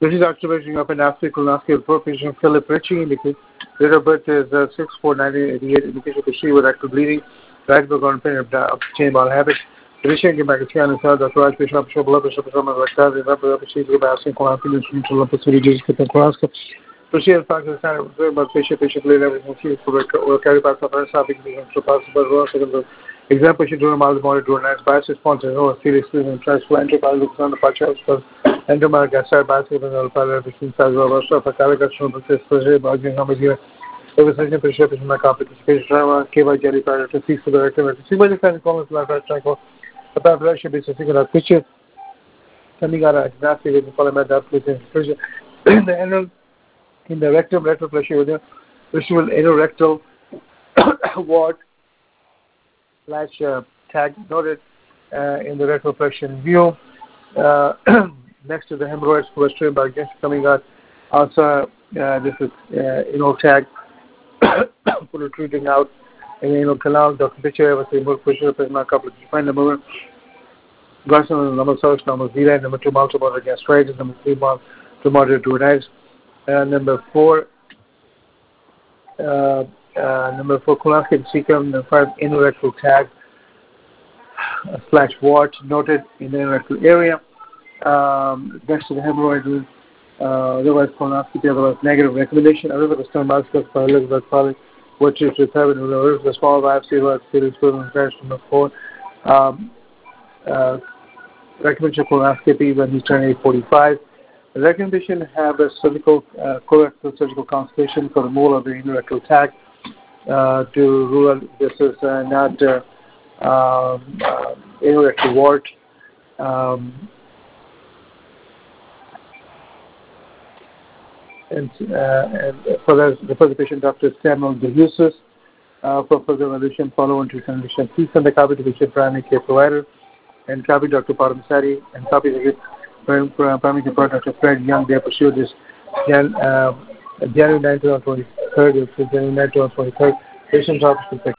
This is observation of an African colonoscopy report. Patient Philip Ritchie indicated date of birth is 6/4/1988. Indication of she with rectal bleeding, right background pain of chain bowel habit. Patient came back to scan and saw Dr. Raj Bishop, blood pressure, rectal, and procedure by asking colonoscopy instrumental lupus reduced with the colonoscopy. Procedure practice standard but patient laid everything she will carry past the first topic to pass the second exam patient during mild moderate to nice bias response and no serious and tries to enter by looks on the patches for endomar gastric bicycle and alpha between size of a caricature process for bargaining homogeneous Evolution pressure is my complication drama, KY jelly powder to cease to the activity. See what you can call it like that cycle. The pressure should be sitting at picture. Coming out of exactly with the polymer application pressure. In the rectum rectal pressure with the visual anorectal ward / tag noted in the rectal pressure view. Next to the hemorrhoids cholesterol by just coming out. Also, this is tag protruding out in the canal. Dr. Picture was able to push up in my couple of find the movement. Garson number source, number 0, number 2 multiple gastritis, number 3 to moderate duodenitis, number 4 colonoscopy cecum, number 5 anorectal tag / wart noted in the anorectal area. Next to the hemorrhoid, otherwise colonoscopy, otherwise negative recommendation. Otherwise, the stomach probably which is recovered in the small biopsy, was serious equivalent number 4. Recommendation colonoscopy when he turned 845. The recommendation have a surgical colorectal surgical consultation for removal of the anorectal tag to rule out this is not anorectal wart. And for the patient, Dr. Samuel DeHusis, for further evaluation, follow into condition. Please send a copy to the primary care provider and copy Dr. Paramsari and copy the primary care provider, Dr. Fred Young. They pursued this January 9th to 23rd. January 9th to 23rd. Patient's office